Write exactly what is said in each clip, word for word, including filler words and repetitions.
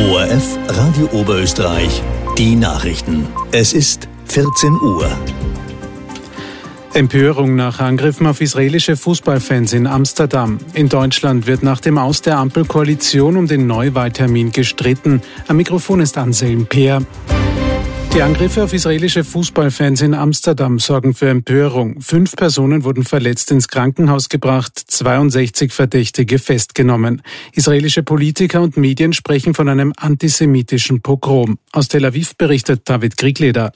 O R F Radio Oberösterreich, die Nachrichten. Es ist vierzehn Uhr. Empörung nach Angriffen auf israelische Fußballfans in Amsterdam. In Deutschland wird nach dem Aus der Ampelkoalition um den Neuwahltermin gestritten. Am Mikrofon ist Anselm Peer. Die Angriffe auf israelische Fußballfans in Amsterdam sorgen für Empörung. Fünf Personen wurden verletzt ins Krankenhaus gebracht, zweiundsechzig Verdächtige festgenommen. Israelische Politiker und Medien sprechen von einem antisemitischen Pogrom. Aus Tel Aviv berichtet David Kriegleder.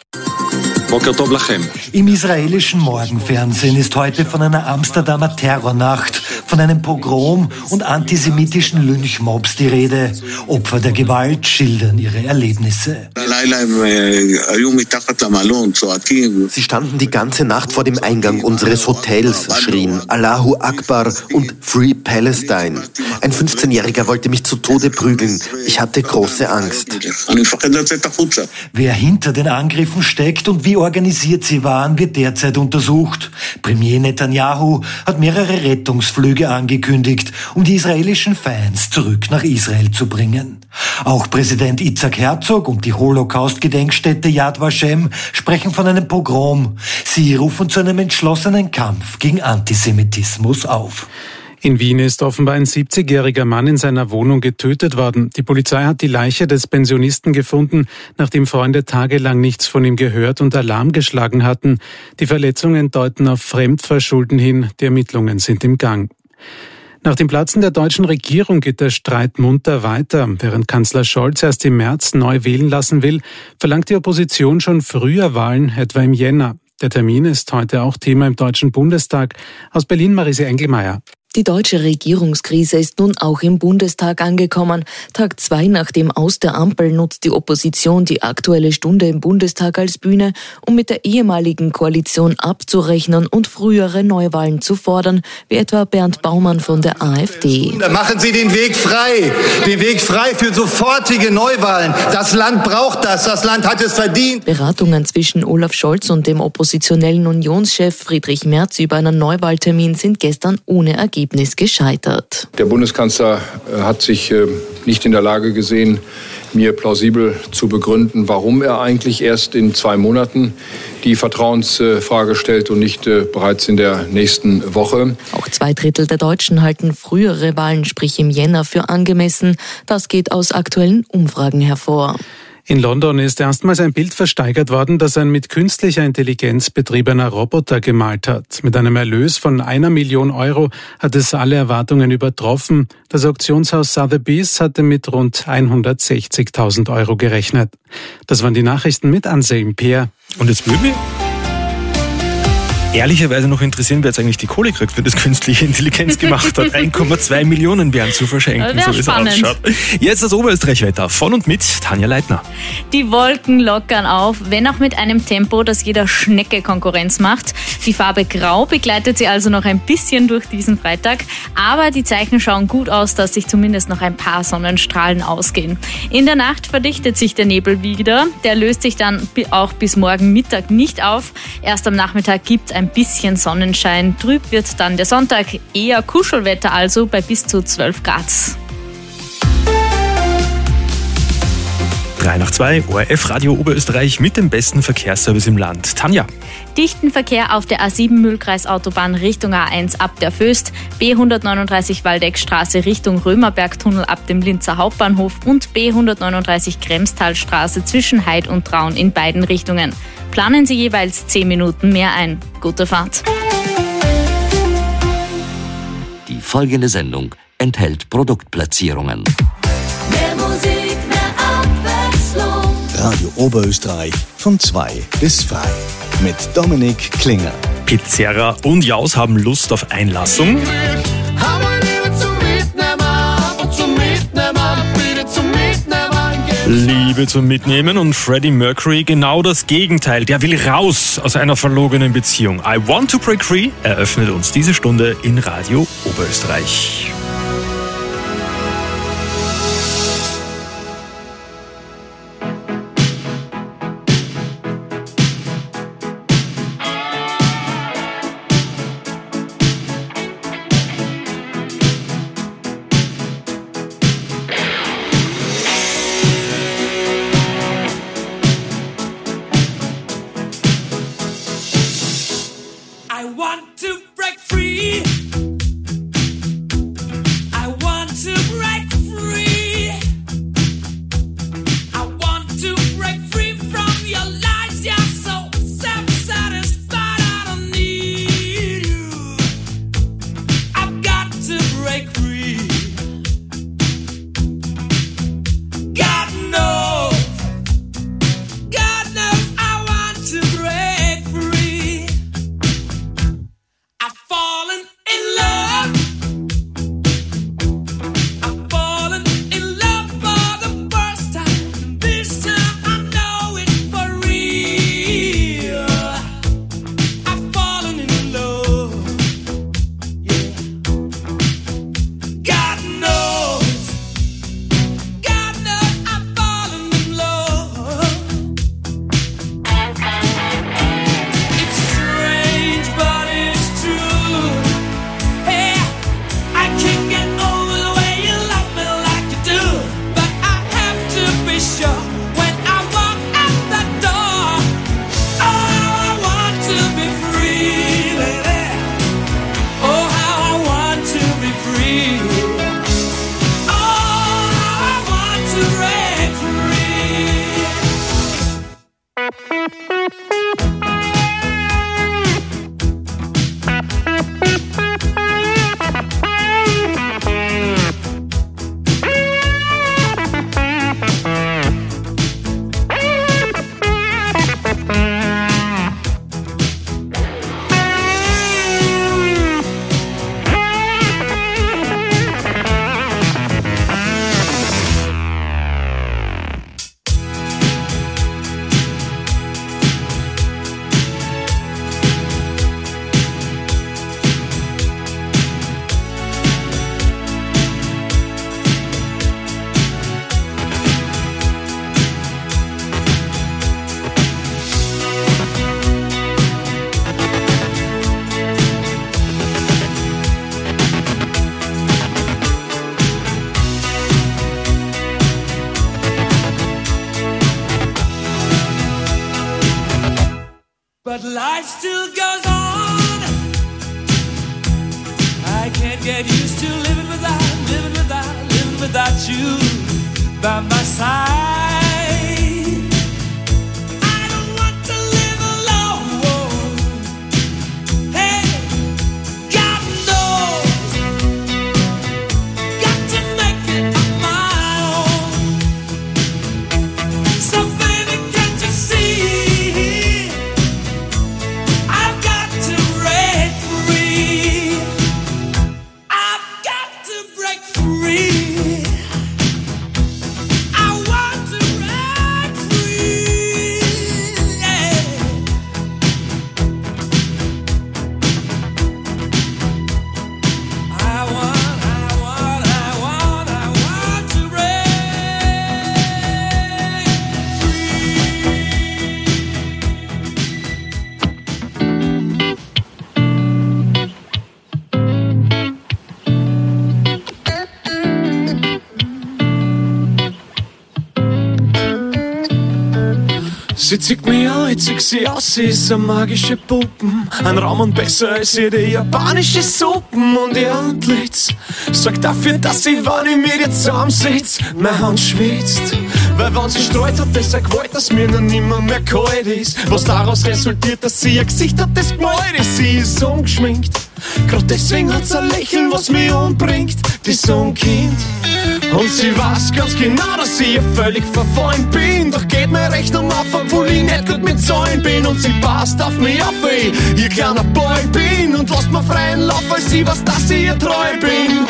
Im israelischen Morgenfernsehen ist heute von einer Amsterdamer Terrornacht, von einem Pogrom und antisemitischen Lynchmobs die Rede. Opfer der Gewalt schildern ihre Erlebnisse. Sie standen die ganze Nacht vor dem Eingang unseres Hotels, schrien Allahu Akbar und Free Palestine. Ein fünfzehnjähriger wollte mich zu Tode prügeln. Ich hatte große Angst. Wer hinter den Angriffen steckt und wie organisiert sie waren, wird derzeit untersucht. Premier Netanyahu hat mehrere Rettungsflüge angekündigt, um die israelischen Fans zurück nach Israel zu bringen. Auch Präsident Itzhak Herzog und die Holocaust-Gedenkstätte Yad Vashem sprechen von einem Pogrom. Sie rufen zu einem entschlossenen Kampf gegen Antisemitismus auf. In Wien ist offenbar ein siebzigjähriger Mann in seiner Wohnung getötet worden. Die Polizei hat die Leiche des Pensionisten gefunden, nachdem Freunde tagelang nichts von ihm gehört und Alarm geschlagen hatten. Die Verletzungen deuten auf Fremdverschulden hin. Die Ermittlungen sind im Gang. Nach dem Platzen der deutschen Regierung geht der Streit munter weiter. Während Kanzler Scholz erst im März neu wählen lassen will, verlangt die Opposition schon früher Wahlen, etwa im Jänner. Der Termin ist heute auch Thema im Deutschen Bundestag. Aus Berlin Marise Engelmeier. Die deutsche Regierungskrise ist nun auch im Bundestag angekommen. Tag zwei nach dem Aus der Ampel nutzt die Opposition die Aktuelle Stunde im Bundestag als Bühne, um mit der ehemaligen Koalition abzurechnen und frühere Neuwahlen zu fordern, wie etwa Bernd Baumann von der AfD. Machen Sie den Weg frei, den Weg frei für sofortige Neuwahlen. Das Land braucht das, das Land hat es verdient. Beratungen zwischen Olaf Scholz und dem oppositionellen Unionschef Friedrich Merz über einen Neuwahltermin sind gestern ohne Ergebnis gescheitert. Der Bundeskanzler hat sich nicht in der Lage gesehen, mir plausibel zu begründen, warum er eigentlich erst in zwei Monaten die Vertrauensfrage stellt und nicht bereits in der nächsten Woche. Auch zwei Drittel der Deutschen halten frühere Wahlen, sprich im Jänner, für angemessen. Das geht aus aktuellen Umfragen hervor. In London ist erstmals ein Bild versteigert worden, das ein mit künstlicher Intelligenz betriebener Roboter gemalt hat. Mit einem Erlös von einer Million Euro hat es alle Erwartungen übertroffen. Das Auktionshaus Sotheby's hatte mit rund hundertsechzigtausend Euro gerechnet. Das waren die Nachrichten mit Anselm Peer. Und jetzt würde mich ehrlicherweise noch interessieren, wer jetzt eigentlich die Kohle kriegt, wer das künstliche Intelligenz gemacht hat. eins Komma zwei Millionen wären zu verschenken, so wie es ausschaut. Jetzt das Oberösterreich-Wetter von und mit Tanja Leitner. Die Wolken lockern auf, wenn auch mit einem Tempo, das jeder Schnecke Konkurrenz macht. Die Farbe Grau begleitet sie also noch ein bisschen durch diesen Freitag. Aber die Zeichen schauen gut aus, dass sich zumindest noch ein paar Sonnenstrahlen ausgehen. In der Nacht verdichtet sich der Nebel wieder. Der löst sich dann auch bis morgen Mittag nicht auf. Erst am Nachmittag gibt es ein bisschen Sonnenschein. Trüb wird dann der Sonntag, eher Kuschelwetter also bei bis zu zwölf Grad. drei nach zwei, O R F Radio Oberösterreich mit dem besten Verkehrsservice im Land. Tanja. Dichten Verkehr auf der A sieben Mühlkreisautobahn Richtung A eins ab der Föst, B hundertneununddreißig Waldeckstraße Richtung Römerbergtunnel ab dem Linzer Hauptbahnhof und B hundertneununddreißig Kremstalstraße zwischen Heid und Traun in beiden Richtungen. Planen Sie jeweils zehn Minuten mehr ein. Gute Fahrt. Die folgende Sendung enthält Produktplatzierungen. Mehr Musik, mehr Abwechslung. Radio Oberösterreich von zwei bis frei. Mit Dominik Klinger. Pizzerra und Jaus haben Lust auf Einlassung. Liebe zum Mitnehmen und Freddie Mercury genau das Gegenteil. Der will raus aus einer verlogenen Beziehung. I Want to Break Free eröffnet uns diese Stunde in Radio Oberösterreich. life still goes on. I can't get used to living without, living without, living without you by my side. Sie zieht mich an, ich zieh sie aus, sie ist eine magische Puppen. Ein Raum und besser als jede japanische Suppen. Und ihr Antlitz sorgt dafür, dass sie, wenn ich mit ihr zusammensitz, meine Hand schwitzt. Weil wenn sie streut, hat das eine Gewalt, dass mir noch nimmer mehr kalt ist. Was daraus resultiert, dass sie ein Gesicht hat, das gemalt ist. Sie ist ungeschminkt, grad deswegen hat's ein Lächeln, was mich umbringt. Die so ein Kind. Und sie weiß ganz genau, dass ich ihr völlig verfallen bin. Doch geht mir Rechnung auf, obwohl ich nicht gut mit Zahlen bin. Und sie passt auf mich auf, weil ich ihr kleiner Boy bin. Und lasst mir freien Lauf, weil sie weiß, dass ich ihr treu bin.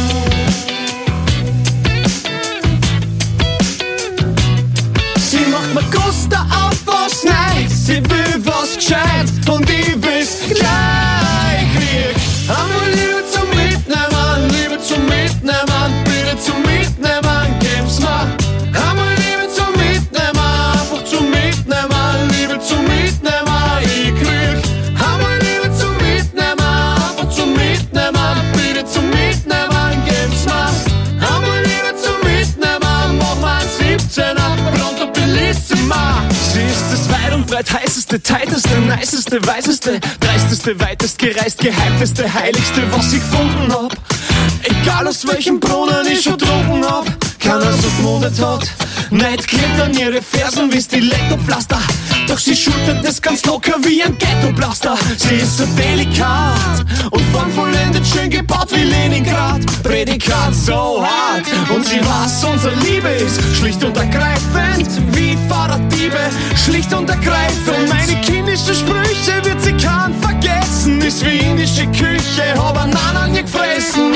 Sie macht mir Guster auf was Neues. Sie will was Gescheites und ich will's gleich krieg. Einmal Liebe zum Mitnehmen, Liebe zum Mitnehmen, bitte zum Mitnehmen, gib's mir. Einmal Liebe zum Mitnehmen, einfach zum Mitnehmen, Liebe zum Mitnehmen, ich krieg. Einmal Liebe zum Mitnehmen, einfach zum Mitnehmen, bitte zum Mitnehmen, gib's mir. Einmal Liebe zum Mitnehmen, mach mal ein siebzehner, pronto bellissima. Sie ist das weit und breit heißeste, tighteste, niceste, weiseste, dreisteste, weitest gereist, gehypteste, heiligste, was ich gefunden hab. Egal aus welchem Brunnen ich schon trunken hab, keiner so gemundet hat. Neid klebt an ihre Fersen wie Stilettopflaster, doch sie schultert es ganz locker wie ein Ghettoblaster. Sie ist so delikat und formvollendet schön gebaut wie Leningrad. Prädikat so hart und sie weiß, unsere Liebe ist schlicht und ergreifend wie Fahrraddiebe, schlicht und ergreifend. Meine kindischen Sprüche wird sie kaum vergessen, ist wie indische Küche, hab einen an ihr gefressen.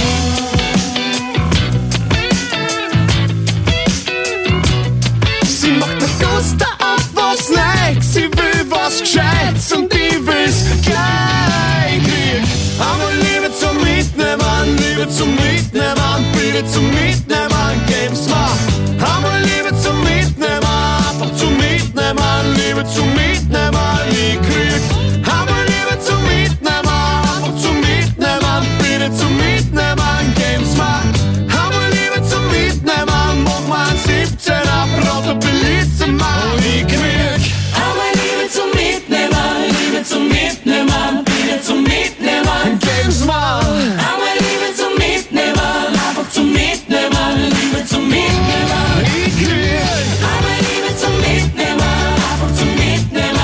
Sie macht mir Guster auf was Neues, sie will was Gescheites und ich will's gleich krieg. Einmal Liebe zum Mitnehmen, Liebe zum Mitnehmen, bitte zum Mitnehmen, gib's mir. Einmal Liebe zum Mitnehmen, einfach zum Mitnehmen, Liebe zum Mitnehmen, ich krieg. Einmal Liebe zum Mitnehmen, einfach zum Mitnehmen, bitte zum Mitnehmen, gib's mir. Einmal Liebe zum Mitnehmen, mach mal ein siebzehner, pronto bellissima, und ich krieg. Einmal Liebe zum Mitnehmen, Liebe zum Mitnehmen, bitte zum Mitnehmen, gib's mir. Einmal Liebe zum Mitnehmen, einfach zum Mitnehmen, Liebe zum Mitnehmen, ich krieg. Einmal Liebe zum Mitnehmen, einfach zum Mitnehmen.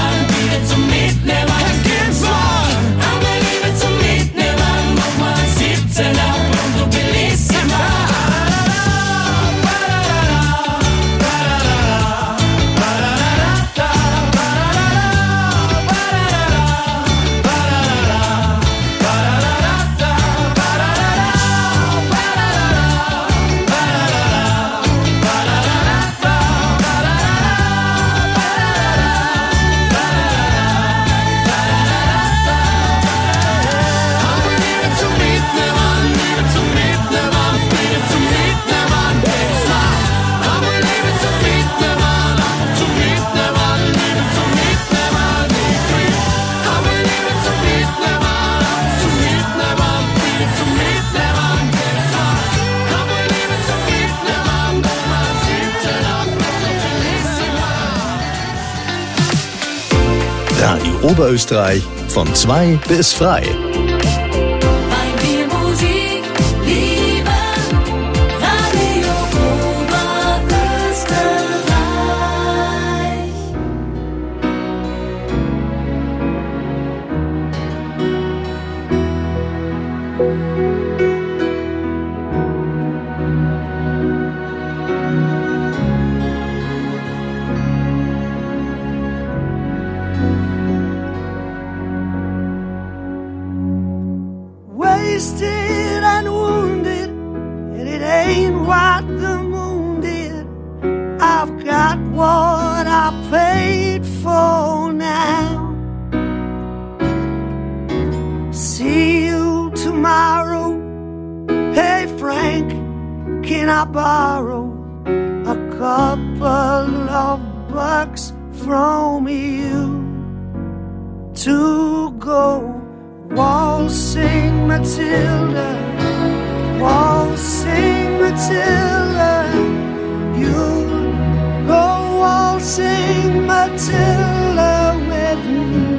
Oberösterreich von zwei bis frei. Wasted and wounded, and it ain't what the moon did. I've got what I paid for now. See you tomorrow. Hey Frank, can I borrow a couple of bucks from you to go waltzing Matilda, waltzing Matilda, you'll go waltzing Matilda with me.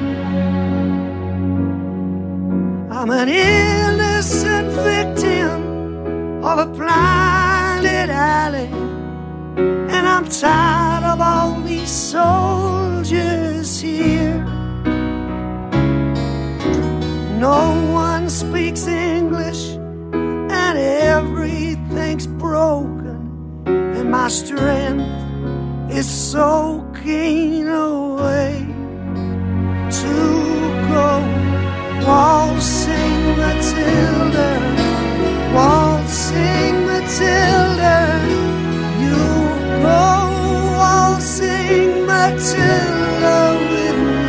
I'm an innocent victim of a blinded alley, and I'm tired of all these soldiers here. No one speaks English, and everything's broken, and my strength is soaking away. To go waltzing Matilda, waltzing Matilda, you go waltzing Matilda with me.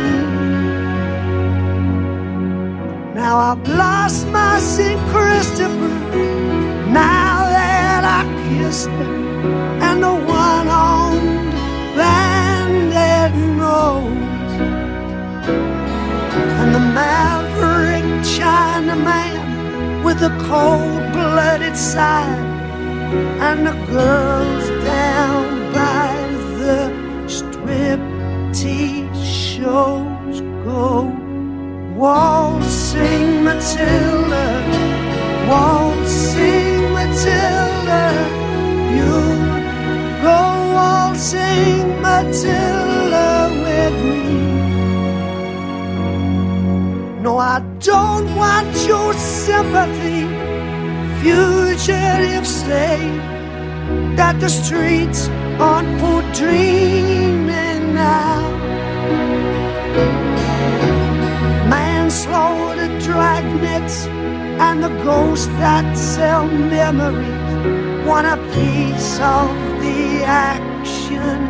Now I've lost my Saint Christopher, now that I kissed her, and the one-armed bandit nose, and the maverick Chinaman with the cold-blooded side, and the girls down by the striptease shows go waltzing Matilda, waltzing Matilda, you go waltzing Matilda with me. No, I don't want your sympathy, fugitives say that the streets aren't for dreaming now. Manslaughter dragnets and the ghosts that sell memories want a piece of the action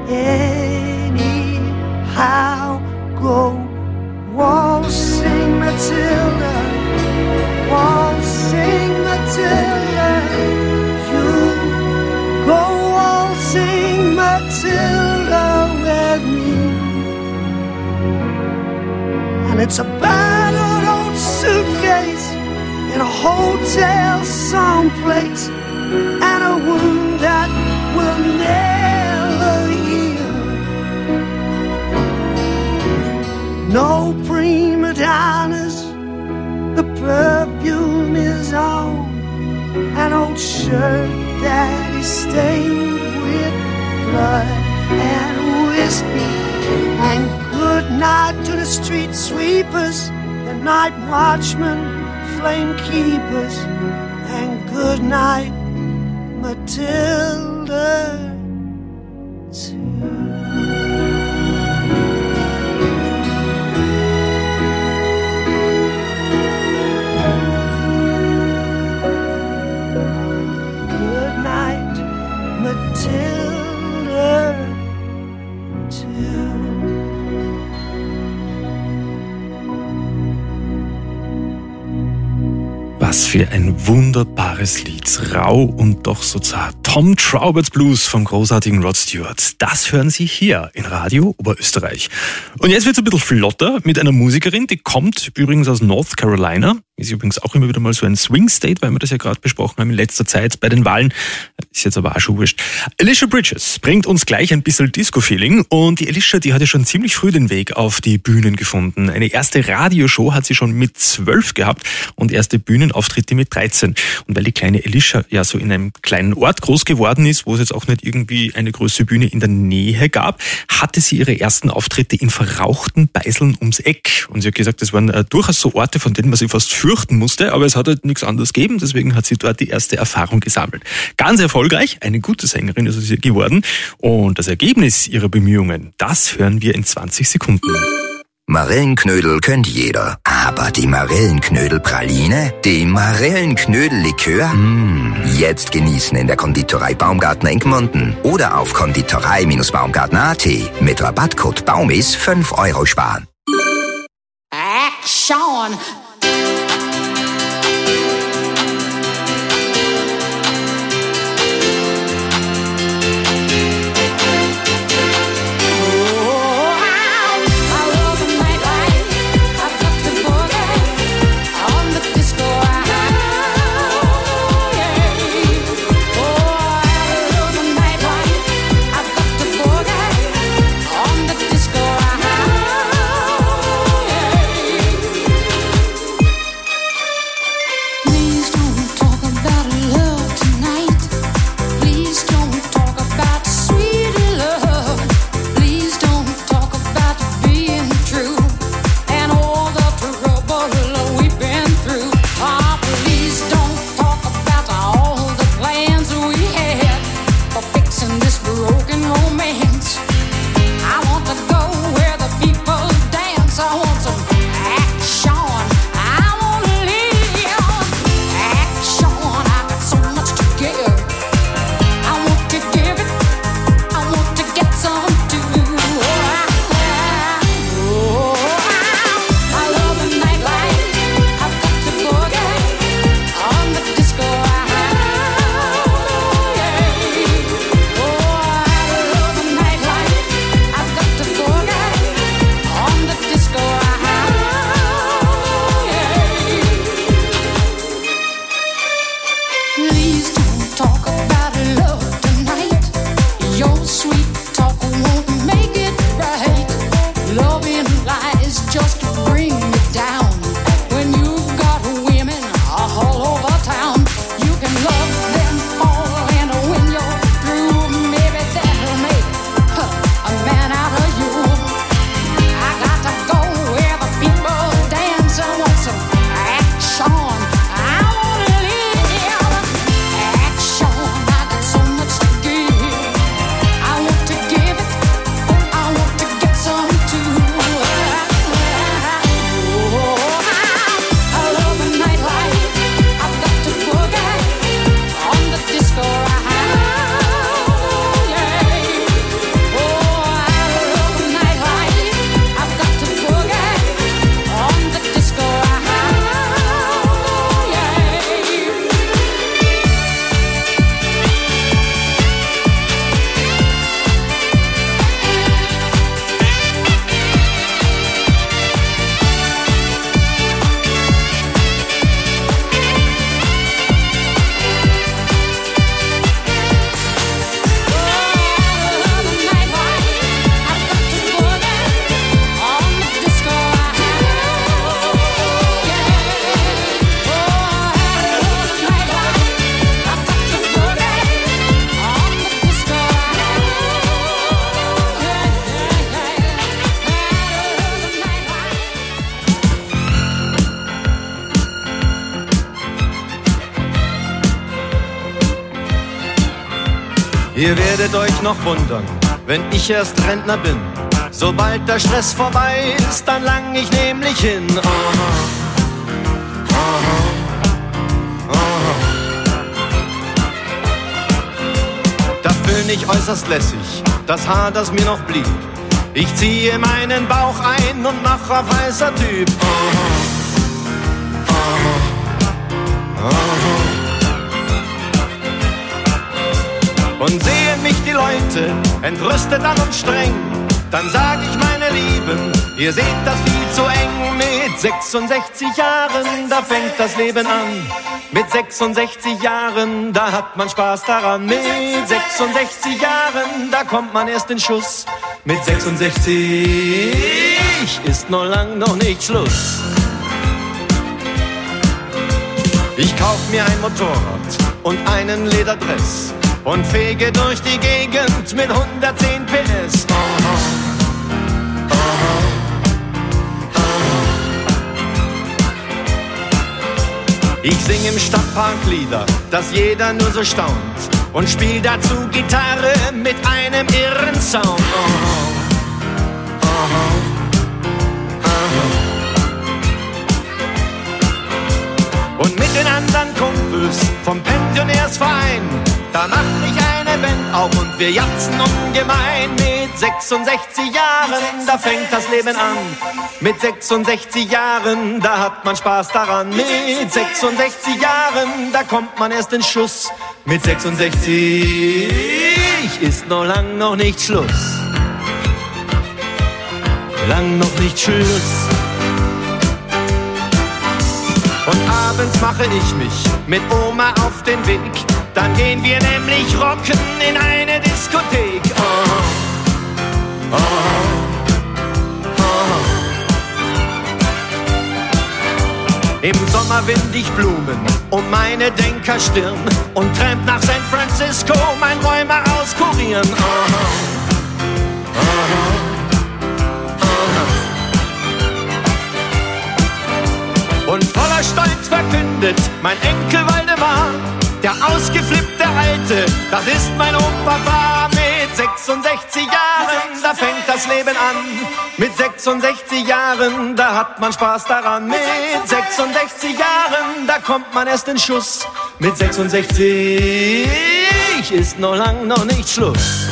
anyhow. Go waltzing Matilda, waltzing Matilda, you go waltzing Matilda with me. And it's a battered old suitcase in a hotel someplace, and a wound that will never heal. No prima donnas, the perfume is on an old shirt that is stained with blood and whiskey. And good night to the street sweepers, the night watchmen, flame keepers, and good night, Matilda, too. Good night, Matilda, too. Was für ein wunderbares Lied. Rau und doch so zart. Tom Traubert's Blues vom großartigen Rod Stewart. Das hören Sie hier in Radio Oberösterreich. Und jetzt wird's ein bisschen flotter mit einer Musikerin, die kommt übrigens aus North Carolina. Ist übrigens auch immer wieder mal so ein Swing State, weil wir das ja gerade besprochen haben in letzter Zeit bei den Wahlen. Ist jetzt aber auch schon wurscht. Alicia Bridges bringt uns gleich ein bisschen Disco-Feeling. Und die Alicia, die hat ja schon ziemlich früh den Weg auf die Bühnen gefunden. Eine erste Radioshow hat sie schon mit zwölf gehabt und erste Bühnenauftritte mit dreizehn. Und weil die kleine Alicia ja so in einem kleinen Ort groß geworden ist, wo es jetzt auch nicht irgendwie eine große Bühne in der Nähe gab, hatte sie ihre ersten Auftritte in verrauchten Beiseln ums Eck. Und sie hat gesagt, das waren äh, durchaus so Orte, von denen man sich fast fürchten musste, aber es hat halt nichts anderes gegeben, deswegen hat sie dort die erste Erfahrung gesammelt. Ganz erfolgreich, eine gute Sängerin ist sie geworden. Und das Ergebnis ihrer Bemühungen, das hören wir in zwanzig Sekunden. Marillenknödel kennt jeder, aber die Marillenknödel-Praline, die Marillenknödel-Likör, mmh, jetzt genießen in der Konditorei Baumgartner in Gmunden oder auf konditorei Baumgartner Punkt at mit Rabattcode BAUMIS fünf Euro sparen. Action! Ihr werdet euch noch wundern, wenn ich erst Rentner bin. Sobald der Stress vorbei ist, dann lang ich nämlich hin. Aha, aha, aha. Da fühl ich äußerst lässig, das Haar, das mir noch blieb. Ich ziehe meinen Bauch ein und mach auf heißer Typ. Aha, aha, Und sehen mich die Leute entrüstet an und streng, dann sag ich, meine Lieben, ihr seht das viel zu eng. Mit sechsundsechzig Jahren, da fängt das Leben an. Mit sechsundsechzig Jahren, da hat man Spaß daran. Mit sechsundsechzig Jahren, da kommt man erst in Schuss. Mit sechsundsechzig ist noch lang noch nicht Schluss. Ich kauf mir ein Motorrad und einen Lederdress und fege durch die Gegend mit hundertzehn P S. Oh, oh, oh, oh. Ich sing im Stadtpark Lieder, dass jeder nur so staunt, und spiel dazu Gitarre mit einem irren Sound. Oh, oh, oh. Und mit den anderen Kumpels vom Pensionärsverein, da mach ich eine Band auf und wir jatzen ungemein. Mit sechsundsechzig Jahren, da fängt das Leben an. Mit sechsundsechzig Jahren, da hat man Spaß daran. Mit sechsundsechzig Jahren, da kommt man erst in Schuss. Mit sechsundsechzig ist noch lang noch nicht Schluss. Lang noch nicht Schluss. Und abends mache ich mich mit Oma auf den Weg. Dann gehen wir nämlich rocken in eine Diskothek. Oh, oh, oh. Im Sommer wind ich Blumen um meine Denkerstirn und tramp nach San Francisco mein Rheuma auskurieren. Oh, oh, oh. Und voller Stolz verkündet mein Enkel Waldemar: Der ausgeflippte Alte, das ist mein Opa. Mit sechsundsechzig Jahren, da fängt das Leben an. Mit sechsundsechzig Jahren, da hat man Spaß daran. Mit sechsundsechzig Jahren, da kommt man erst in Schuss. Mit sechsundsechzig ist noch lang noch nicht Schluss.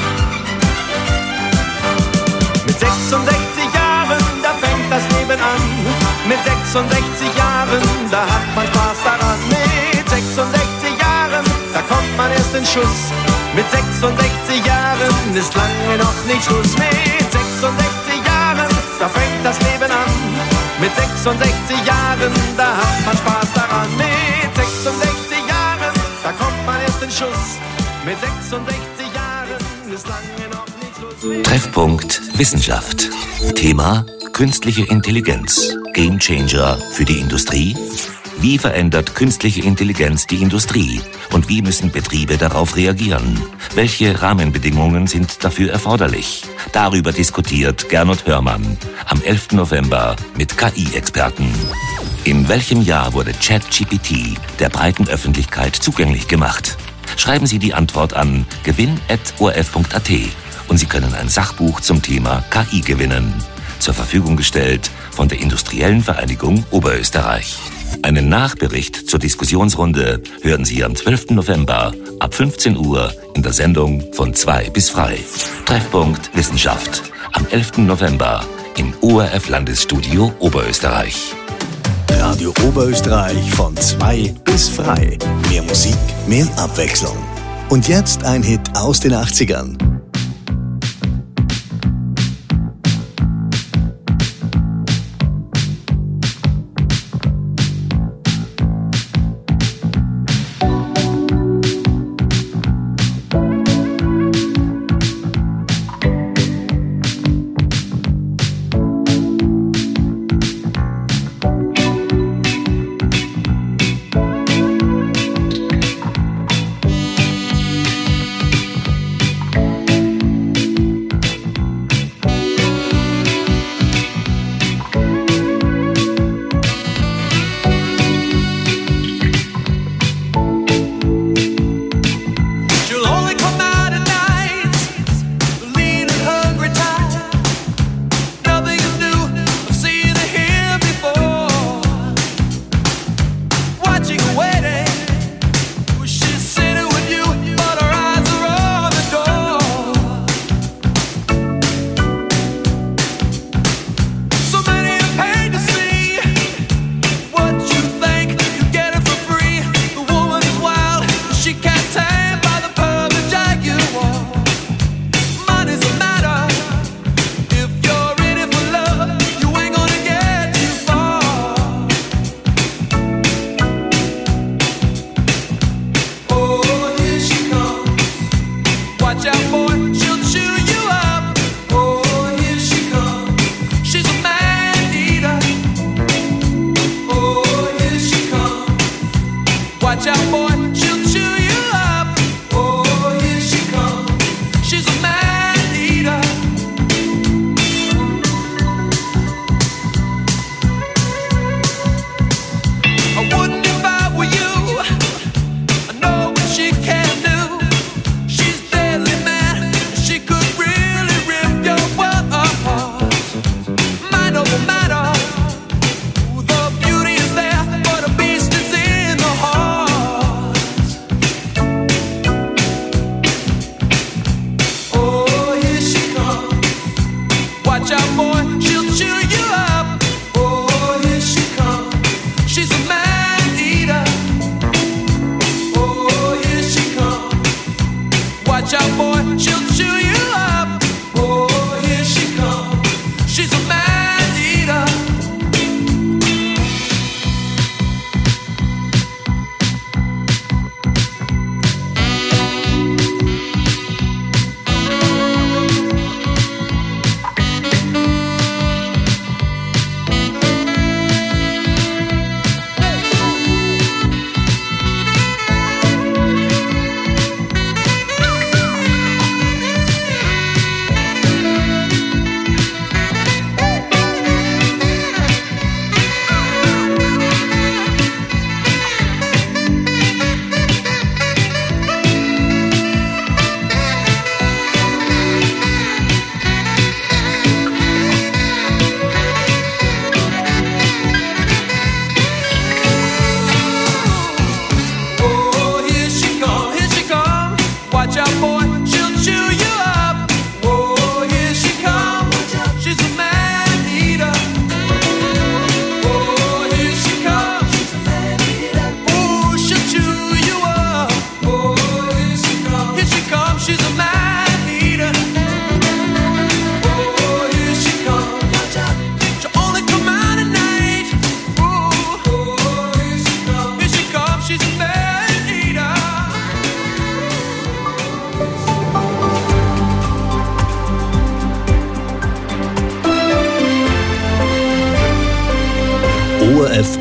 Mit sechsundsechzig Jahren, da fängt das Leben an. Mit sechsundsechzig Jahren, da hat man Spaß daran. Mit sechsundsechzig Jahren, da kommt man erst in Schuss. Mit sechsundsechzig Jahren ist lange noch nicht Schluss. Mit sechsundsechzig Jahren, da fängt das Leben an. Mit sechsundsechzig Jahren, da hat man Spaß daran. Mit sechsundsechzig Jahren, da kommt man erst in Schuss. Mit sechsundsechzig Jahren ist lange noch nicht Schluss. Treffpunkt Wissenschaft. Thema: künstliche Intelligenz. Gamechanger für die Industrie? Wie verändert künstliche Intelligenz die Industrie? Und wie müssen Betriebe darauf reagieren? Welche Rahmenbedingungen sind dafür erforderlich? Darüber diskutiert Gernot Hörmann am elften November mit K I-Experten. In welchem Jahr wurde ChatGPT der breiten Öffentlichkeit zugänglich gemacht? Schreiben Sie die Antwort an gewinn at o r f punkt a t und Sie können ein Sachbuch zum Thema K I gewinnen. Zur Verfügung gestellt von der Industriellen Vereinigung Oberösterreich. Einen Nachbericht zur Diskussionsrunde hören Sie am zwölften November ab fünfzehn Uhr in der Sendung von zwei bis frei. Treffpunkt Wissenschaft am elften November im O R F Landesstudio Oberösterreich. Radio Oberösterreich von zwei bis frei. Mehr Musik, mehr Abwechslung. Und jetzt ein Hit aus den achtzigern.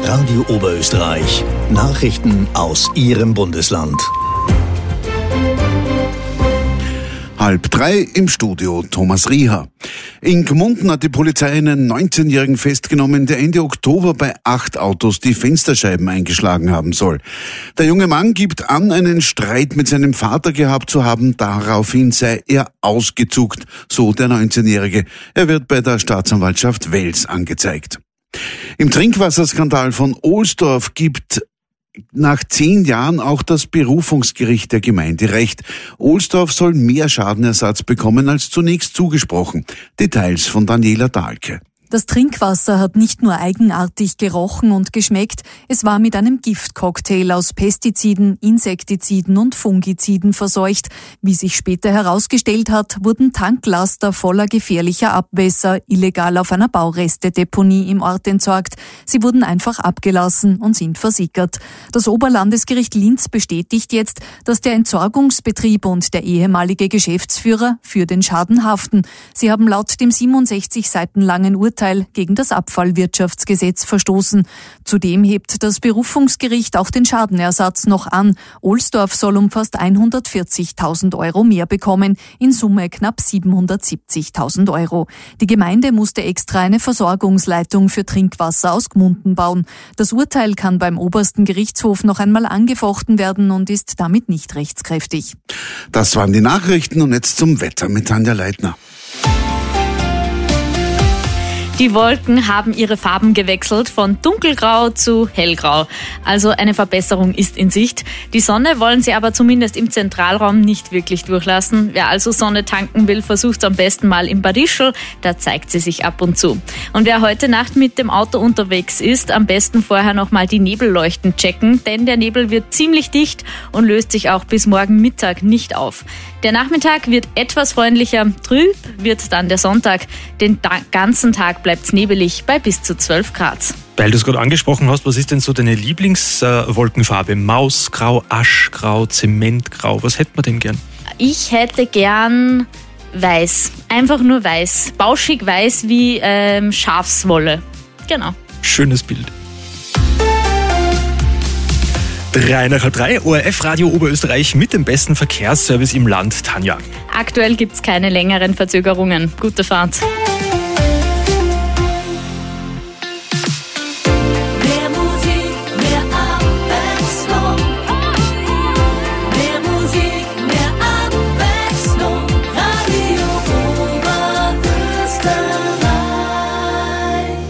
Radio Oberösterreich. Nachrichten aus Ihrem Bundesland. Halb drei im Studio Thomas Rieher. In Gmunden hat die Polizei einen neunzehnjährigen festgenommen, der Ende Oktober bei acht Autos die Fensterscheiben eingeschlagen haben soll. Der junge Mann gibt an, einen Streit mit seinem Vater gehabt zu haben. Daraufhin sei er ausgezuckt, so der neunzehnjährige. Er wird bei der Staatsanwaltschaft Wels angezeigt. Im Trinkwasserskandal von Ohlsdorf gibt nach zehn Jahren auch das Berufungsgericht der Gemeinde recht. Ohlsdorf soll mehr Schadenersatz bekommen als zunächst zugesprochen. Details von Daniela Dahlke. Das Trinkwasser hat nicht nur eigenartig gerochen und geschmeckt, es war mit einem Giftcocktail aus Pestiziden, Insektiziden und Fungiziden verseucht. Wie sich später herausgestellt hat, wurden Tanklaster voller gefährlicher Abwässer illegal auf einer Baurestedeponie im Ort entsorgt. Sie wurden einfach abgelassen und sind versickert. Das Oberlandesgericht Linz bestätigt jetzt, dass der Entsorgungsbetrieb und der ehemalige Geschäftsführer für den Schaden haften. Sie haben laut dem siebenundsechzig Seiten langen Urteil gegen das Abfallwirtschaftsgesetz verstoßen. Zudem hebt das Berufungsgericht auch den Schadenersatz noch an. Ohlsdorf soll um fast hundertvierzigtausend Euro mehr bekommen, in Summe knapp siebenhundertsiebzigtausend Euro. Die Gemeinde musste extra eine Versorgungsleitung für Trinkwasser aus Gmunden bauen. Das Urteil kann beim obersten Gerichtshof noch einmal angefochten werden und ist damit nicht rechtskräftig. Das waren die Nachrichten und jetzt zum Wetter mit Tanja Leitner. Die Wolken haben ihre Farben gewechselt von dunkelgrau zu hellgrau. Also eine Verbesserung ist in Sicht. Die Sonne wollen sie aber zumindest im Zentralraum nicht wirklich durchlassen. Wer also Sonne tanken will, versucht es am besten mal im Bad Ischl. Da zeigt sie sich ab und zu. Und wer heute Nacht mit dem Auto unterwegs ist, am besten vorher nochmal die Nebelleuchten checken, denn der Nebel wird ziemlich dicht und löst sich auch bis morgen Mittag nicht auf. Der Nachmittag wird etwas freundlicher, trüb wird dann der Sonntag. Den ganzen Tag bleibt es nebelig bei bis zu zwölf Grad. Weil du es gerade angesprochen hast, was ist denn so deine Lieblingswolkenfarbe? Äh, Mausgrau, Aschgrau, Zementgrau, was hätte man denn gern? Ich hätte gern weiß, einfach nur weiß, bauschig weiß wie ähm, Schafswolle. Genau. Schönes Bild. Drei nach halb drei, O R F Radio Oberösterreich mit dem besten Verkehrsservice im Land, Tanja. Aktuell gibt es keine längeren Verzögerungen. Gute Fahrt. Mehr Musik, mehr Abwechslung. Mehr Musik, mehr Abwechslung. Radio Oberösterreich.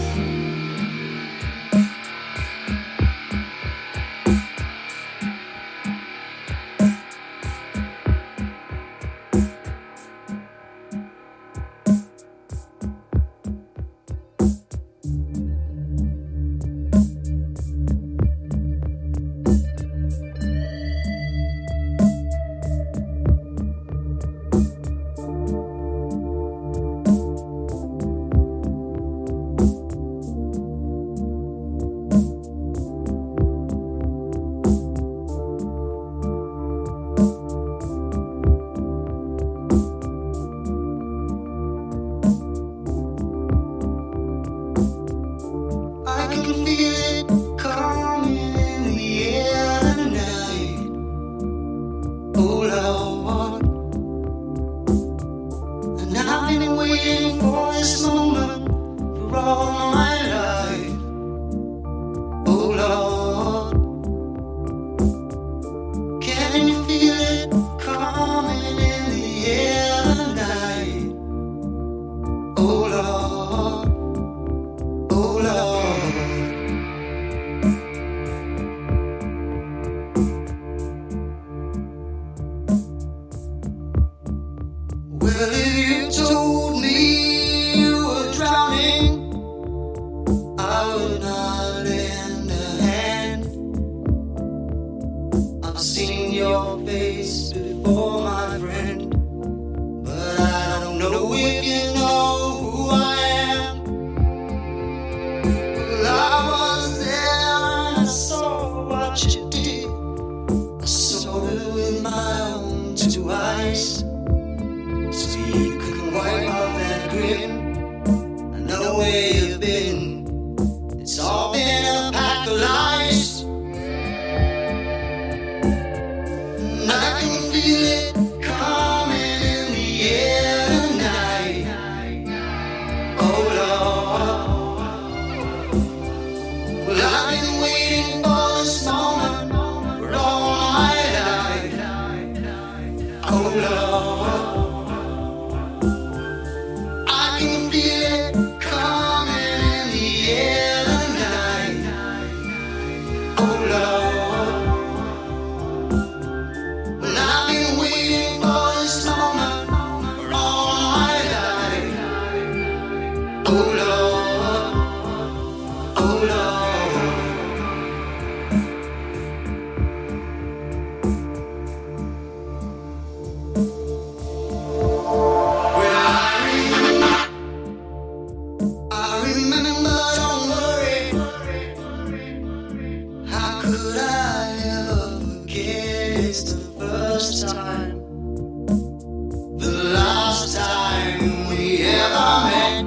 It's all been a pack of feel it coming in the air tonight. Oh Lord, well I've been waiting for this moment for all my life. Oh Lord, I can feel it coming in the air tonight. Oh Lord, well I've been waiting for this moment for all my life. Oh Lord, oh Lord. Well, I I remember, don't worry. How could I ever forget? It's the first time, the last time we ever met.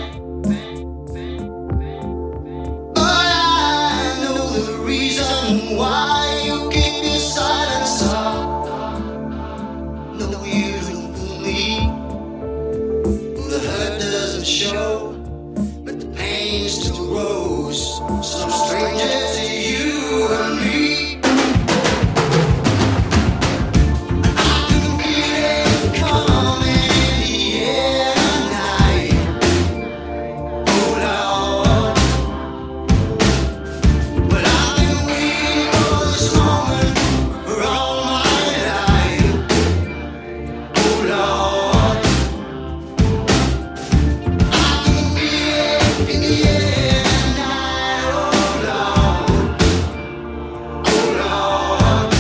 But I know the reason why you keep your silence up. No, you don't fool me. The hurt doesn't show, but the pain still grows. Some stranger to you and me. I can feel it coming in the air tonight. Oh Lord, but I've been waiting for this moment for all my life. Oh Lord, I can feel it in the air tonight. Oh Lord, oh Lord,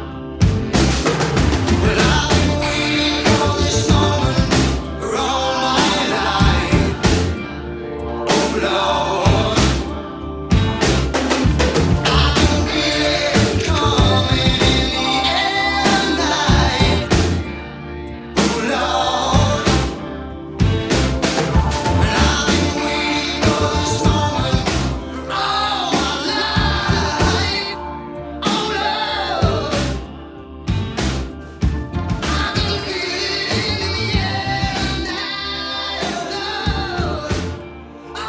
well I've been waiting for this moment for all my life. Oh Lord, I can feel it coming in the air tonight. Oh Lord, well I've been waiting for this moment for all my life. Oh Lord, I can feel it in the air tonight. Oh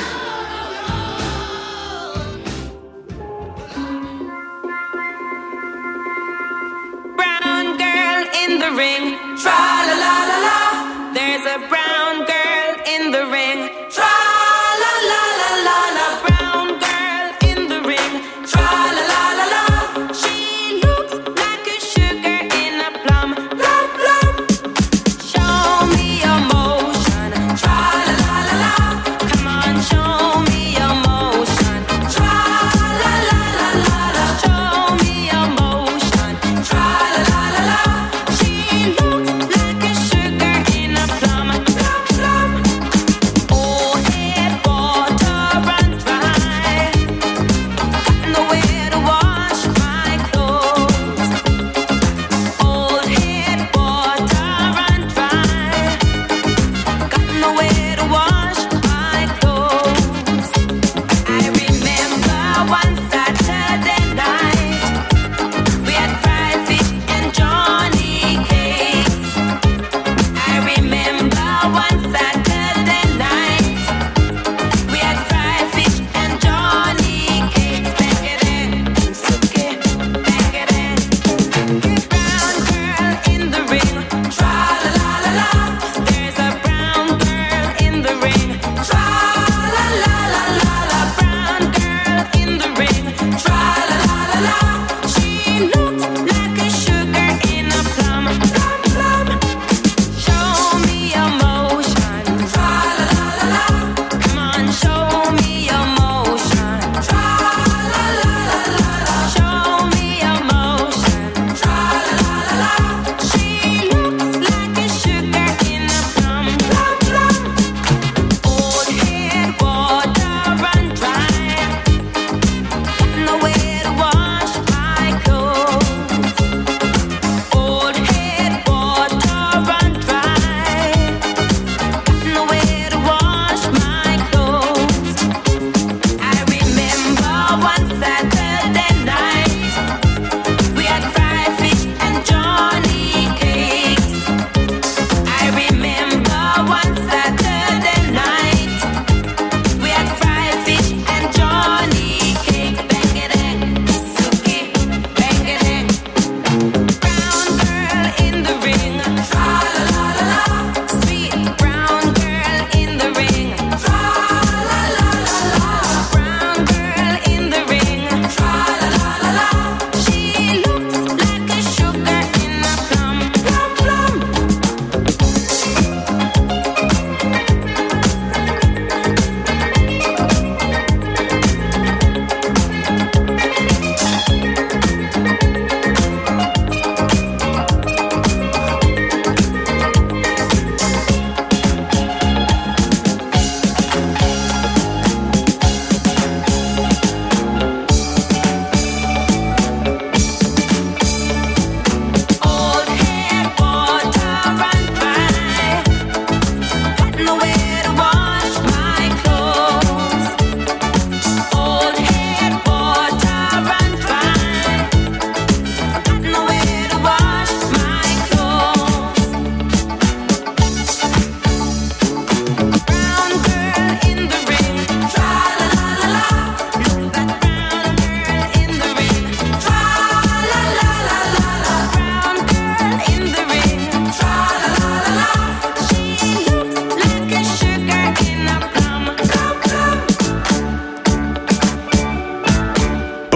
Brown girl in the ring, tra la la la la. There's a brown girl in the ring, tra la la la la la. Brown girl in the ring, tra la la la la. She looks like a sugar in a plum, plum plum. Show me your motion, tra la la la la. Come on, show me your motion, tra la la la la la. Show me your motion, tra la la la la. She looks like a sugar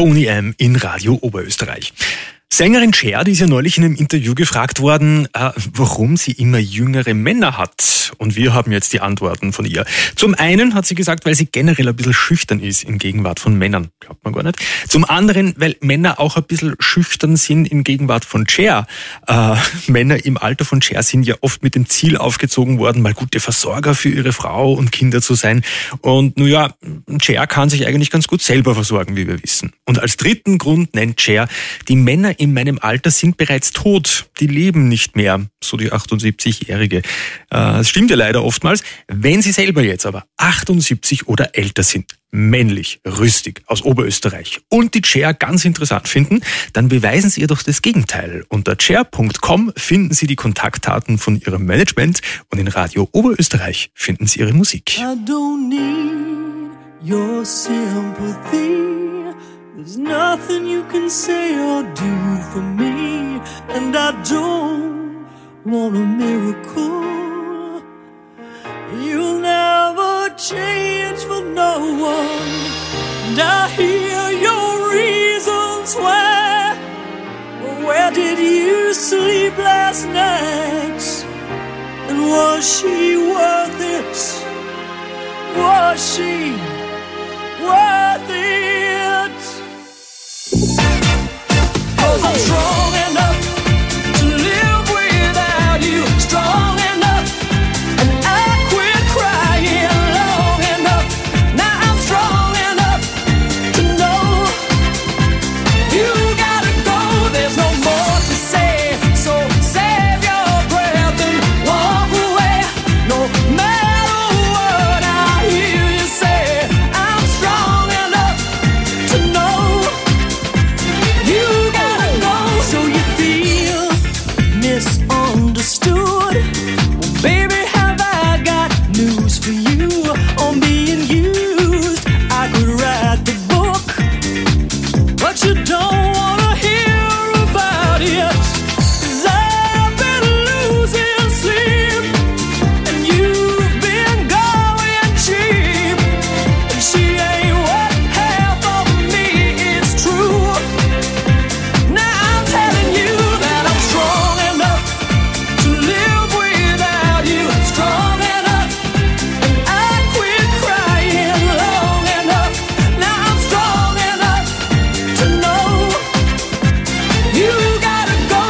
Boney M. in Radio Oberösterreich. Sängerin Cher, die ist ja neulich in einem Interview gefragt worden, äh, warum sie immer jüngere Männer hat. Und wir haben jetzt die Antworten von ihr. Zum einen hat sie gesagt, weil sie generell ein bisschen schüchtern ist in Gegenwart von Männern. Glaubt man gar nicht. Zum anderen, weil Männer auch ein bisschen schüchtern sind in Gegenwart von Cher. Äh, Männer im Alter von Cher sind ja oft mit dem Ziel aufgezogen worden, mal gute Versorger für ihre Frau und Kinder zu sein. Und nun ja, Cher kann sich eigentlich ganz gut selber versorgen, wie wir wissen. Und als dritten Grund nennt Cher, die Männer in meinem Alter sind bereits tot. Die leben nicht mehr, so die achtundsiebzigjährige. Das stimmt ja leider oftmals. Wenn sie selber jetzt aber achtundsiebzig oder älter sind, männlich, rüstig, aus Oberösterreich und die Cher ganz interessant finden, dann beweisen sie ihr doch das Gegenteil. Unter cher punkt com finden Sie die Kontaktdaten von ihrem Management und in Radio Oberösterreich finden Sie ihre Musik. I don't need your sympathy. There's nothing you can say or do for me, and I don't want a miracle. You'll never change for no one, and I hear your reasons why. Where did you sleep last night? And was she worth it? Was she worth it? 'Cause I'm strong enough to live without you, strong enough, and I quit crying long enough. Now I'm strong enough to know you gotta go. There's no more to say, so save your breath and walk away. No matter what I hear you say, I'm strong enough to know you gotta go. So you feel misunderstood? Well, baby, have I got news for you on being used? I could write the book, but you don't wanna hear about it. 'Cause I've been losing sleep, and you've been going cheap, and she ain't what half of me is true. Now I'm telling you that I'm strong enough to live without you, strong enough, and I quit crying long enough. Now I'm strong enough to know you gotta go.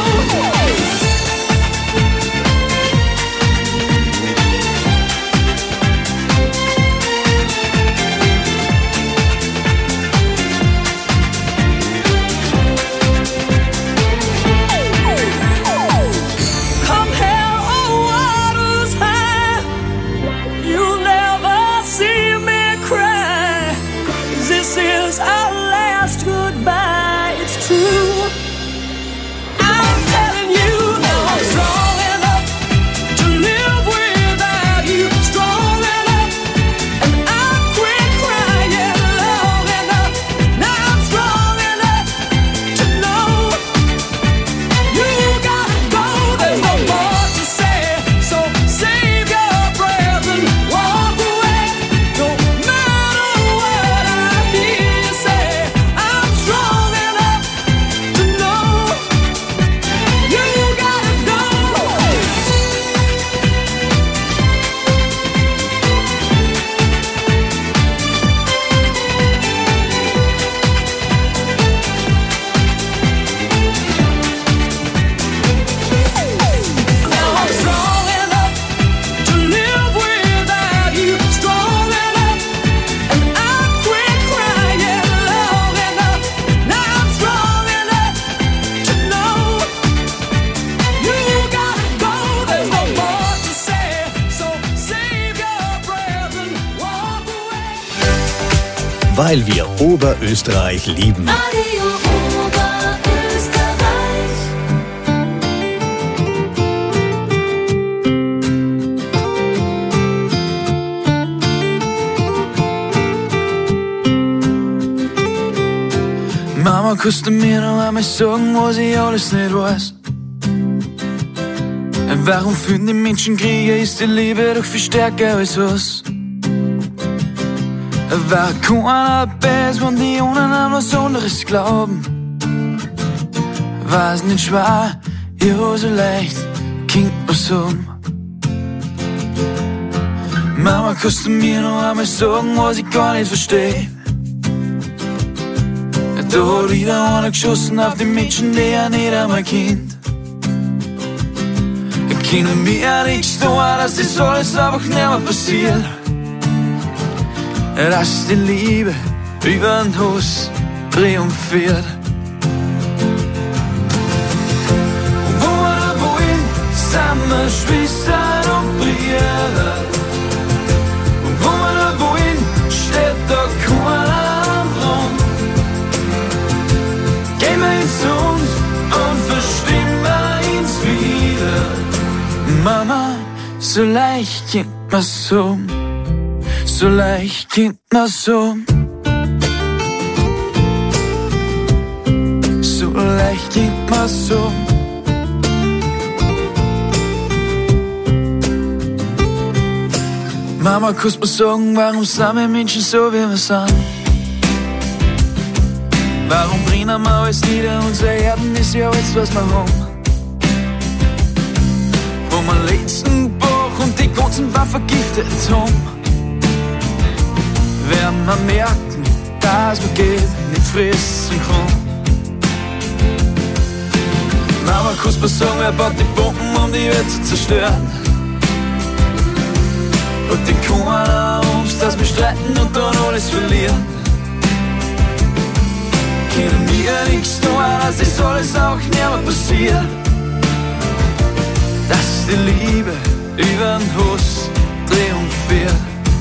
Come hell or waters high, you'll never see me cry. 'Cause this is our last goodbye, it's true. I'm telling you now I'm strong enough to live without you, strong enough, and I quit crying long enough. Now I'm strong enough to know you gotta go. There's no more to say, so save your breath and walk away. No matter what I hear you say, I'm strong enough to know you gotta go. Now I'm strong enough to live without you, strong enough, and I quit crying long enough. Now I'm strong enough to know you gotta go. There's no more to say, so save your breath and walk away. Weil wir Oberösterreich lieben. Radio Oberösterreich. Mama, kannst du mir noch einmal sagen, was ich alles nicht weiß? Und warum führen die Menschen Kriege? Ist die Liebe doch viel stärker als was? Wer kann etwas, wenn die anderen an was anderes glauben? War's nicht schwer, ja so leicht, klingt mir's um. Mama, kannst du mir noch einmal sagen, was ich gar nicht versteh? Da hat wieder einer geschossen auf die Menschen, die er nicht einmal kennt. Können mir nichts tun, dass das alles einfach nicht mehr passiert. Dass die Liebe über den Hass triumphiert. Und wo wir da wollen, sind wir Schwestern und Brüder. Und wo wir da wollen, steht da keiner am Rand. Gehen wir ins Land und verstimmen wir uns wieder. Mama, so leicht geht mir's so. So leicht geht mir's so. So leicht geht mir's so. Mama, kannst mir sagen, warum sind wir Menschen so, wie wir sind? Warum brennen wir alles nieder? Unser Erden ist ja alles, was wir haben. Wo wir letzten Bach und die ganzen Waffen vergiftet haben. Werden wir merken, dass man geht nicht fressen kann. Mama, kannst mir sagen, wer baut die Bomben, um die Welt zu zerstören? Und die kommen auch Angst, dass wir streiten und dann alles verlieren. Können wir nichts tun, dass das alles auch nicht mehr passiert. Dass die Liebe über den Hass triumphiert.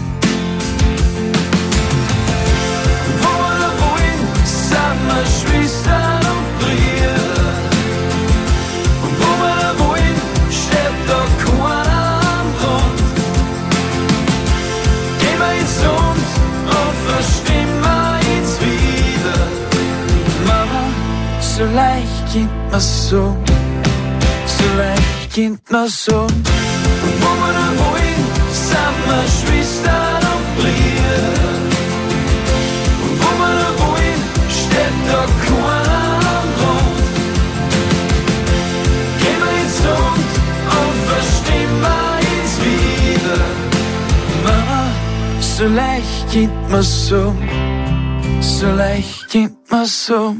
Sind wir Schwestern und Brüder. Und wo wir da wollen, steht da keiner am Rand. Gehen wir ins Land und verstimmen wir uns wieder. Mama, so leicht geht mir's so. So leicht geht mir's so. Und wo wir da wollen, sind wir Schwestern und Brüder. Und wo wir da wollen, steht da keiner am Rand. Gehen wir ins Land und verstimmen wir uns wieder. Mama, so leicht geht mir's so. So leicht geht mir's so.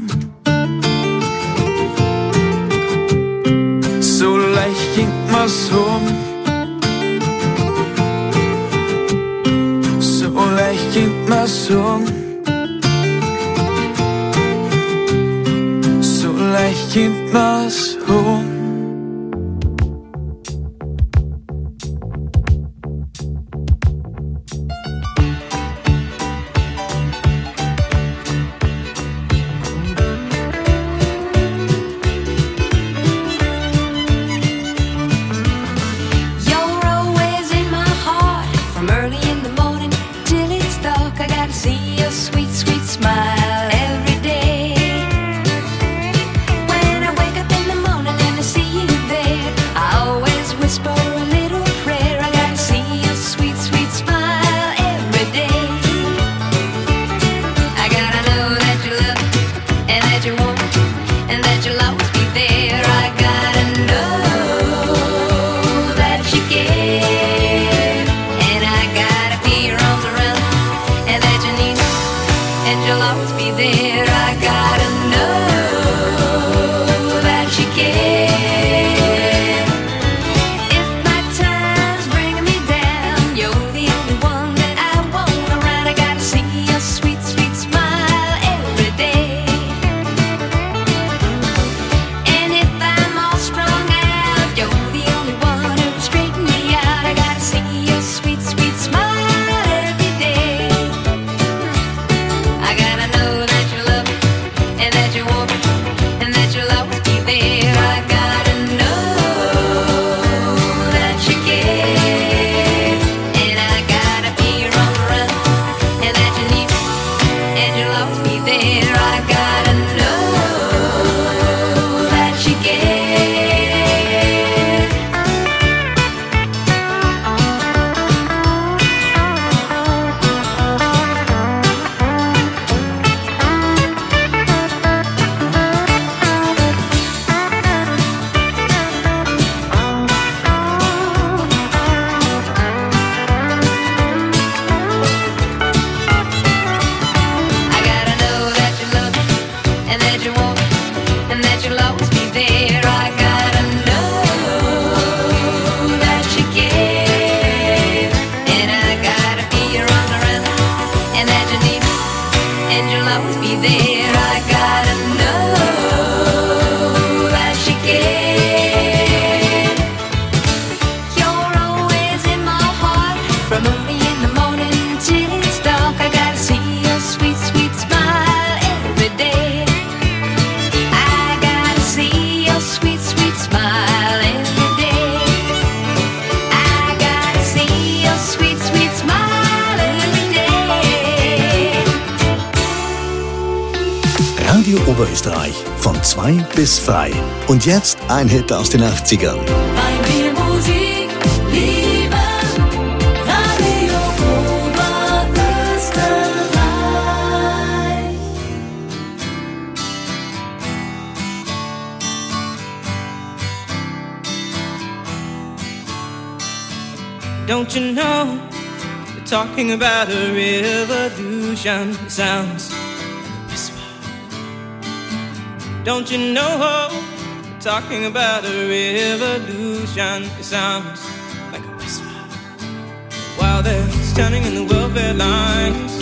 So leicht geht mir's so. So leicht geht mir's so. Leicht geht mir's home. Radio Oberösterreich von zwei bis frei. Und jetzt ein Hit aus den achtzigern. Weil wir Musik lieben, Radio Oberösterreich. Don't you know, they're talking about a revolution. It sounds like a whisper. Don't you know, they're talking about a revolution. It sounds like a whisper. While they're standing in the welfare lines,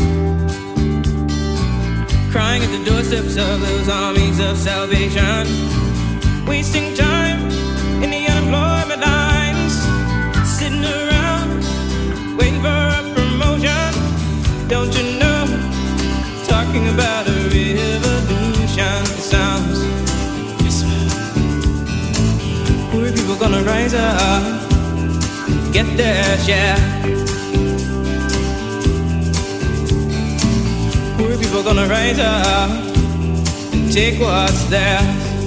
crying at the doorsteps of those armies of salvation, wasting time in the unemployment lines, sitting around waiting for a promotion. Don't you know, talking about a revolution. It sounds whisper. Poor people gonna rise up, get their share. Poor people gonna rise up and take what's theirs.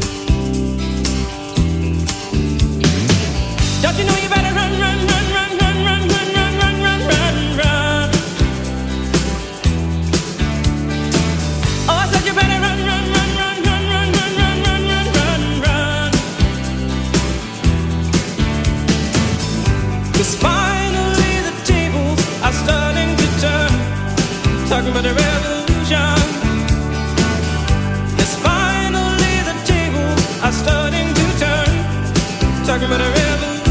Don't you know you better run, run, run, run, run, run, run, run, run, run, run, run. Oh, I said you better run, run, run, run, run, run, run, run, run, run, run, run. 'Cause finally the tables are starting to turn, talking about a revolution. Yes, finally the tables are starting to turn, talking about a revolution.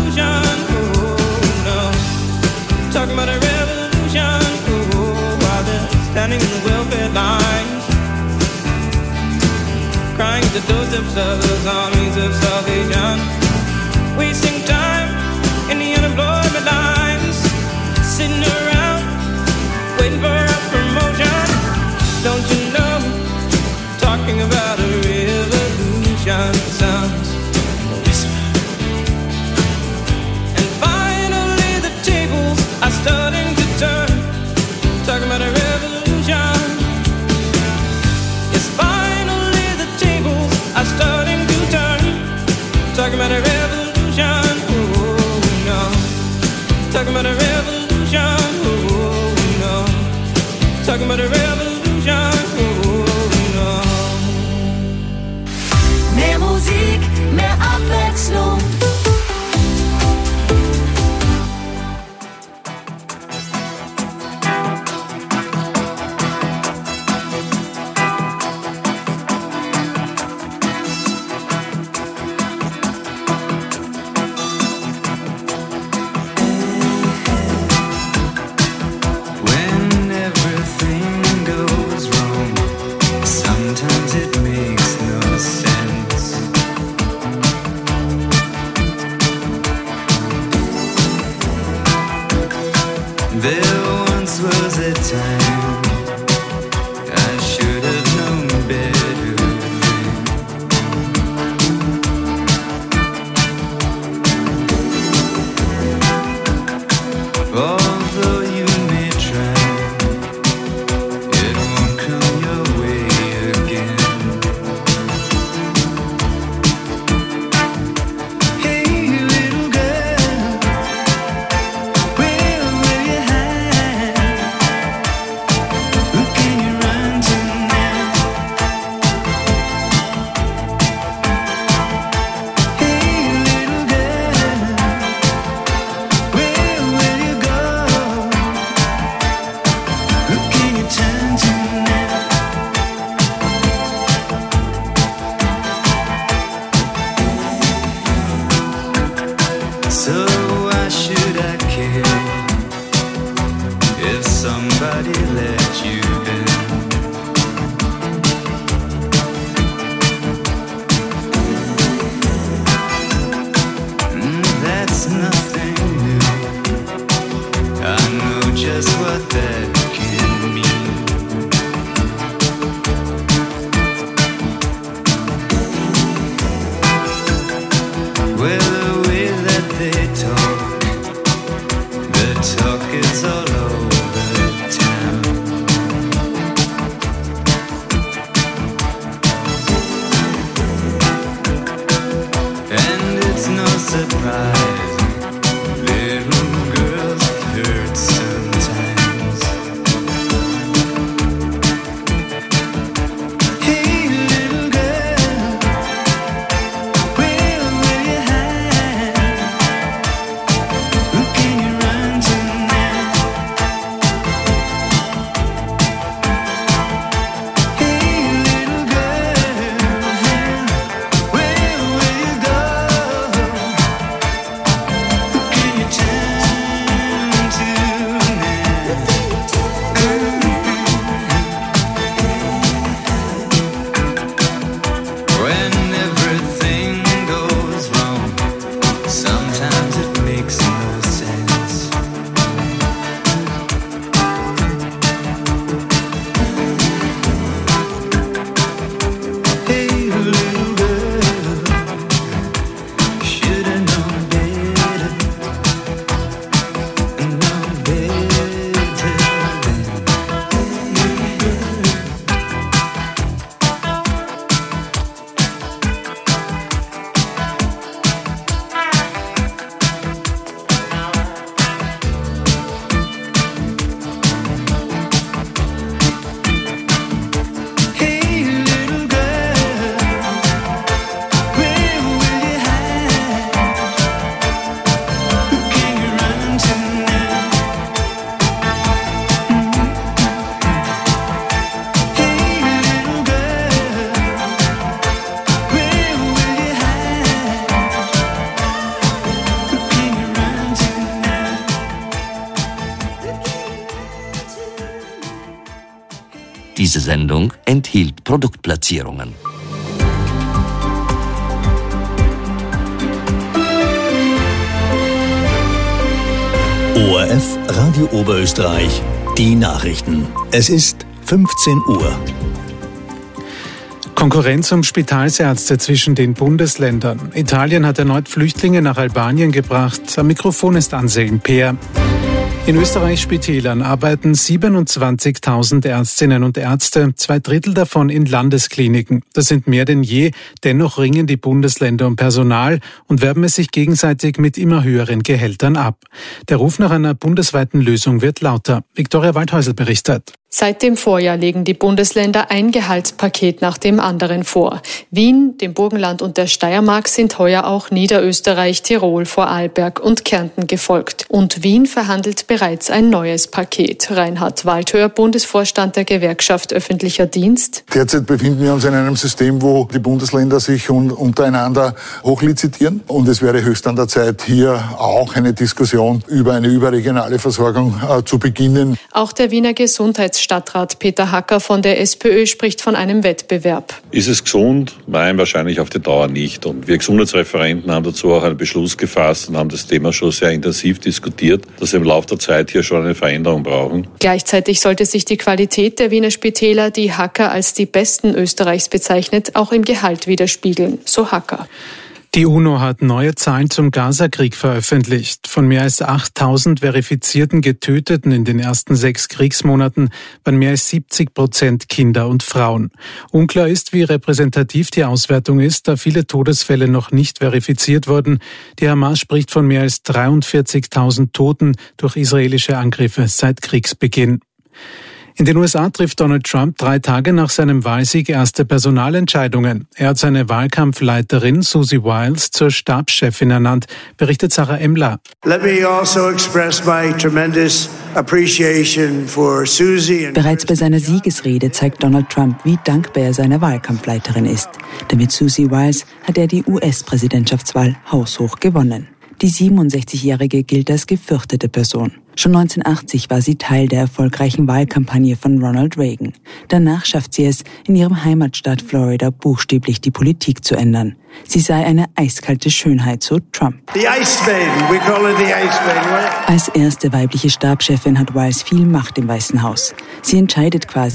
Talking about a revolution, oh, while they're standing in the welfare lines, crying at the doorsteps of those armies of salvation, wasting time in the unemployment lines, sitting around waiting for a promotion. Don't you know, talking about a revolution sounds like a whisper. Are starting to turn, talking about a revolution. Yes, finally the tables are starting to turn, talking about a revolution. Oh no, talking about a revolution. Oh no, talking about a revolution. Oh no. Mehr Musik, mehr Abwechslung. Talk is all over town. surprise. Little girls hurt sometimes. Hey little girl, where will you hide? Who can you run to now? Hey little girl, where will you go? Who can you turn to now? When everything goes wrong, sometimes it makes no sense. Hey little girl, should've known better, known better Hey little girl, where will you hide? Who can you run to now? Hey little girl, where will you hide? Who can you run to now? Diese Sendung enthielt Produktplatzierungen. O R F Radio Oberösterreich, die Nachrichten. Es ist fünfzehn Uhr. Konkurrenz um Spitalsärzte zwischen den Bundesländern. Italien hat erneut Flüchtlinge nach Albanien gebracht. Am Mikrofon ist Anselm Peer. In Österreichs Spitälern arbeiten siebenundzwanzigtausend Ärztinnen und Ärzte, zwei Drittel davon in Landeskliniken. Das sind mehr denn je. Dennoch ringen die Bundesländer um Personal und werben es sich gegenseitig mit immer höheren Gehältern ab. Der Ruf nach einer bundesweiten Lösung wird lauter. Viktoria Waldhäusl berichtet. Seit dem Vorjahr legen die Bundesländer ein Gehaltspaket nach dem anderen vor. Wien, dem Burgenland und der Steiermark sind heuer auch Niederösterreich, Tirol, Vorarlberg und Kärnten gefolgt. Und Wien verhandelt bereits ein neues Paket. Reinhard Waldhöher, Bundesvorstand der Gewerkschaft Öffentlicher Dienst. Derzeit befinden wir uns in einem System, wo die Bundesländer sich untereinander hochlizitieren. Und es wäre höchst an der Zeit, hier auch eine Diskussion über eine überregionale Versorgung äh, zu beginnen. Auch der Wiener Gesundheitsstadtrat Peter Hacker von der SPÖ spricht von einem Wettbewerb. Ist es gesund? Nein, wahrscheinlich auf die Dauer nicht. Und wir Gesundheitsreferenten haben dazu auch einen Beschluss gefasst und haben das Thema schon sehr intensiv diskutiert, dass wir im Laufe der Zeit hier schon eine Veränderung brauchen. Gleichzeitig sollte sich die Qualität der Wiener Spitäler, die Hacker als die besten Österreichs bezeichnet, auch im Gehalt widerspiegeln, so Hacker. Die UNO hat neue Zahlen zum Gaza-Krieg veröffentlicht. Von mehr als achttausend verifizierten Getöteten in den ersten sechs Kriegsmonaten waren mehr als siebzig Prozent Kinder und Frauen. Unklar ist, wie repräsentativ die Auswertung ist, da viele Todesfälle noch nicht verifiziert wurden. Die Hamas spricht von mehr als dreiundvierzigtausend Toten durch israelische Angriffe seit Kriegsbeginn. In den U S A trifft Donald Trump drei Tage nach seinem Wahlsieg erste Personalentscheidungen. Er hat seine Wahlkampfleiterin Susie Wiles zur Stabschefin ernannt, berichtet Sarah Emler. Let me also express my tremendous appreciation for Susie. Bereits bei seiner Siegesrede zeigt Donald Trump, wie dankbar er seiner Wahlkampfleiterin ist. Denn mit Susie Wiles hat er die U S-Präsidentschaftswahl haushoch gewonnen. Die siebenundsechzigjährige gilt als gefürchtete Person. Schon neunzehnhundertachtzig war sie Teil der erfolgreichen Wahlkampagne von Ronald Reagan. Danach schafft sie es, in ihrem Heimatstaat Florida buchstäblich die Politik zu ändern. Sie sei eine eiskalte Schönheit, so Trump. The Ice Maiden, we call her the Ice Maiden. Als erste weibliche Stabschefin hat Wiles viel Macht im Weißen Haus. Sie entscheidet quasi